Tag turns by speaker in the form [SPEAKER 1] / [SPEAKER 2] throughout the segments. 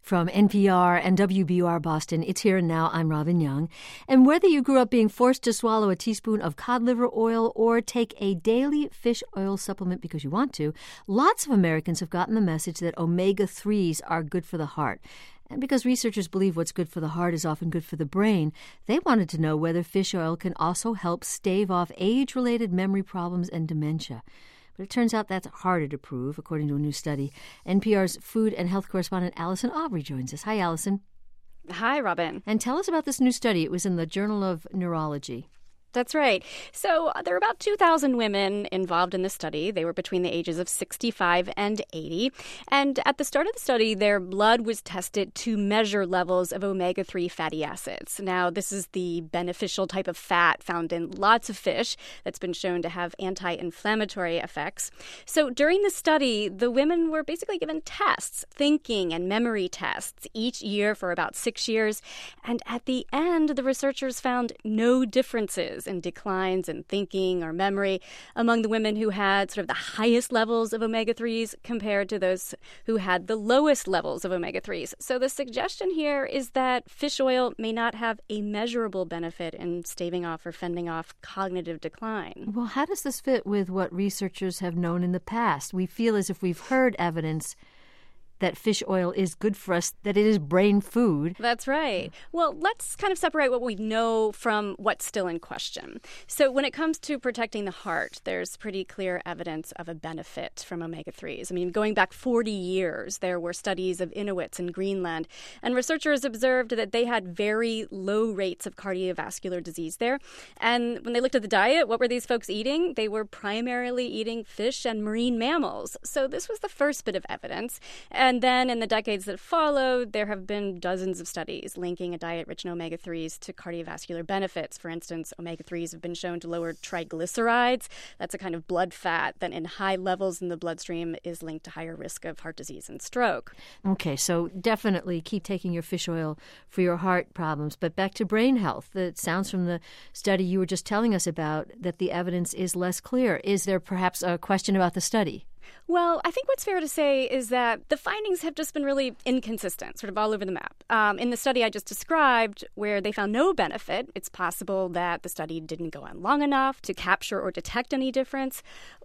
[SPEAKER 1] From NPR and WBUR Boston, it's Here and Now. I'm Robin Young. And whether you grew up being forced to swallow a teaspoon of cod liver oil or take a daily fish oil supplement because you want to, lots of Americans have gotten the message that omega-3s are good for the heart. And because researchers believe what's good for the heart is often good for the brain, they wanted to know whether fish oil can also help stave off age-related memory problems and dementia. But it turns out that's harder to prove, according to a new study. NPR's food and health correspondent Allison Aubrey joins us. Hi, Allison.
[SPEAKER 2] Hi, Robin.
[SPEAKER 1] And tell us about this new study. It was in the Journal of Neurology.
[SPEAKER 2] That's right. So there are about 2,000 women involved in the study. They were between the ages of 65 and 80. And at the start of the study, their blood was tested to measure levels of omega-3 fatty acids. Now, this is the beneficial type of fat found in lots of fish that's been shown to have anti-inflammatory effects. So during the study, the women were basically given tests, thinking and memory tests, each year for about 6 years. And at the end, the researchers found no differences and declines in thinking or memory among the women who had sort of the highest levels of omega-3s compared to those who had the lowest levels of omega-3s. So the suggestion here is that fish oil may not have a measurable benefit in staving off or fending off cognitive decline.
[SPEAKER 1] Well, how does this fit with what researchers have known in the past? We feel as if we've heard evidence that fish oil is good for us, that it is brain food.
[SPEAKER 2] That's right. Well, let's kind of separate what we know from what's still in question. So when it comes to protecting the heart, there's pretty clear evidence of a benefit from omega-3s. I mean, going back 40 years, there were studies of Inuits in Greenland, and researchers observed that they had very low rates of cardiovascular disease there. And when they looked at the diet, what were these folks eating? They were primarily eating fish and marine mammals. So this was the first bit of evidence. And then in the decades that followed, there have been dozens of studies linking a diet rich in omega-3s to cardiovascular benefits. For instance, omega-3s have been shown to lower triglycerides. That's a kind of blood fat that in high levels in the bloodstream is linked to higher risk of heart disease and stroke.
[SPEAKER 1] Okay, so definitely keep taking your fish oil for your heart problems. But back to brain health. It sounds from the study you were just telling us about that the evidence is less clear. Is there perhaps a question about the study?
[SPEAKER 2] Well, I think what's fair to say is that the findings have just been really inconsistent, sort of all over the map. In the study I just described, where they found no benefit, it's possible that the study didn't go on long enough to capture or detect any difference.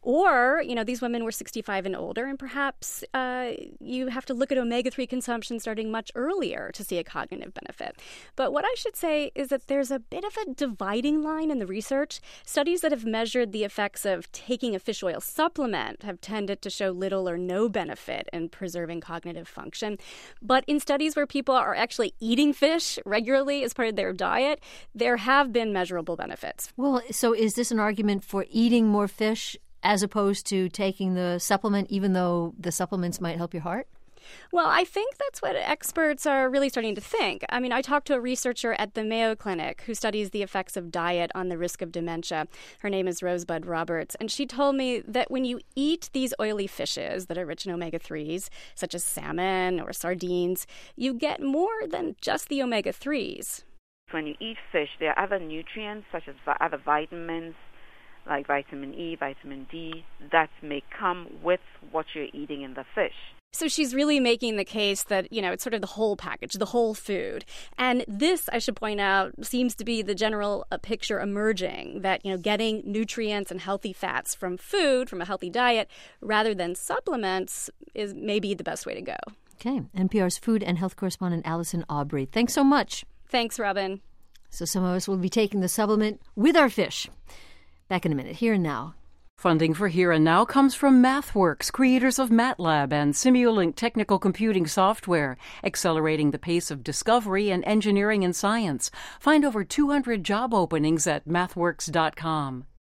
[SPEAKER 2] Or, these women were 65 and older, and perhaps you have to look at omega-3 consumption starting much earlier to see a cognitive benefit. But what I should say is that there's a bit of a dividing line in the research. Studies that have measured the effects of taking a fish oil supplement have tended to show little or no benefit in preserving cognitive function. But in studies where people are actually eating fish regularly as part of their diet, there have been measurable benefits.
[SPEAKER 1] Well, so is this an argument for eating more fish as opposed to taking the supplement, even though the supplements might help your heart?
[SPEAKER 2] Well, I think that's what experts are really starting to think. I mean, I talked to a researcher at the Mayo Clinic who studies the effects of diet on the risk of dementia. Her name is Rosebud Roberts, and she told me that when you eat these oily fishes that are rich in omega-3s, such as salmon or sardines, you get more than just the omega-3s.
[SPEAKER 3] When you eat fish, there are other nutrients, such as other vitamins, like vitamin E, vitamin D, that may come with what you're eating in the fish.
[SPEAKER 2] So she's really making the case that, it's sort of the whole package, the whole food. And this, I should point out, seems to be the general picture emerging, that, getting nutrients and healthy fats from food, from a healthy diet, rather than supplements is maybe the best way to go.
[SPEAKER 1] Okay. NPR's food and health correspondent Allison Aubrey. Thanks so much.
[SPEAKER 2] Thanks, Robin.
[SPEAKER 1] So some of us will be taking the supplement with our fish. Back in a minute. Here and Now.
[SPEAKER 4] Funding for Here and Now comes from MathWorks, creators of MATLAB and Simulink technical computing software, accelerating the pace of discovery and engineering and science. Find over 200 job openings at mathworks.com.